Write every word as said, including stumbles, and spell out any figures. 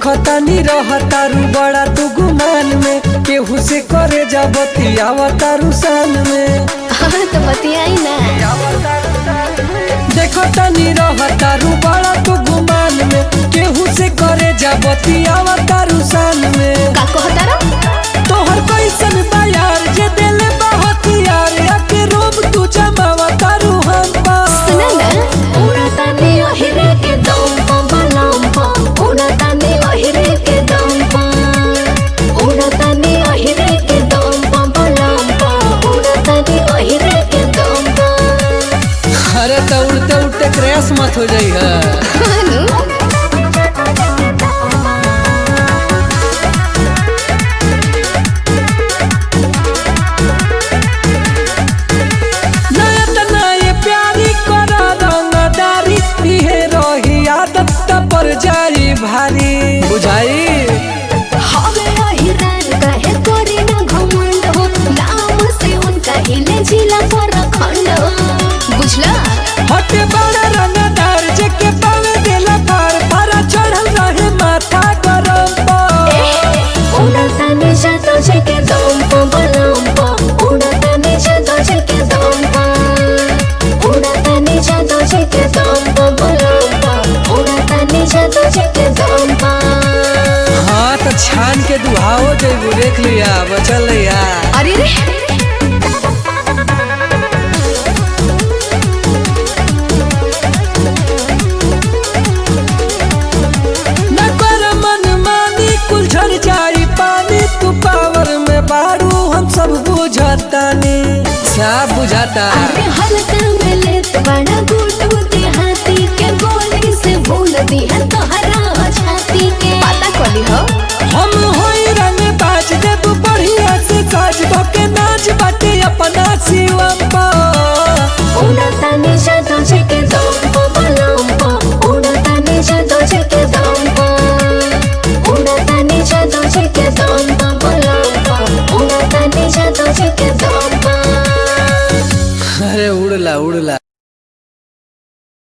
देखतानी रहतारू बड़ा तू गुमान में, केहू से करे जा बतियावतारू सान में। हाँ तो बतियाई ना। देखतानी रहतारू बड़ा तू गुमान में, केहू से करे जा बतियावतारू सान में। का कहतारा तोहर कैसन बा यार जे दिले बहुत यार, आके रूप तू जमावतारू हम पा। सुना ना उड़ता ने ओहिरे के दम पा बलम पा, उड़ता ने ओहिरे के दम पा, उड़ता ने ओहिरे के दम पा बलम पा, उड़ता ने ओहिरे के दम पा। अरे तो उड़ते उड़ते क्रैश मत हो जाई है। पर जाई भारी बुझाई हवे अहिरान काहे करे ना घमंड हो, नाम से उनका हिले जिला पर खंड हो। बुझला हटे बड़ा रंगदार जेके पावे देला पार, पारा चढ़ल रहे माथा गरम पर। उड़ता ने जातो जेके दम पा बलम पा, उड़ता ने जातो जेके दम पा, उड़ता ने जातो जेके दम पा बलम पा, उड़ता ने जातो जेके दम पा। हाँ तो छान के दुहाओ जेबू देख लिया बचल या। अरे रे न कर मन मानी कुल झड़ जाई पानी, तू पावर में बारू हम सब बुझतानी। सब बुझाता अरे हल्का में लेत बड़ा गुट गुटी हाथी के गोली से भूल दी है तो